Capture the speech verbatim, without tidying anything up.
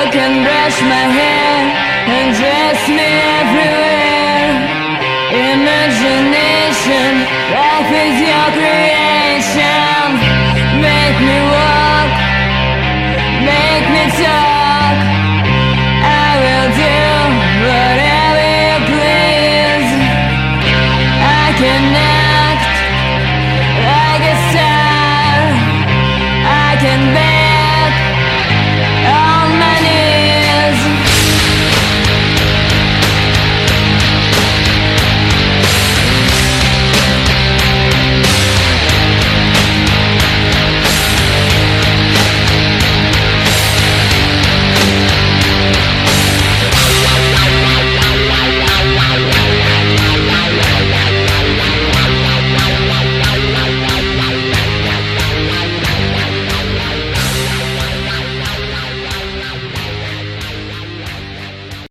can brush my hair and dress me everywhere. Imagination, life is your creation. Make me walk, make me talk. I will do whatever you please. I can never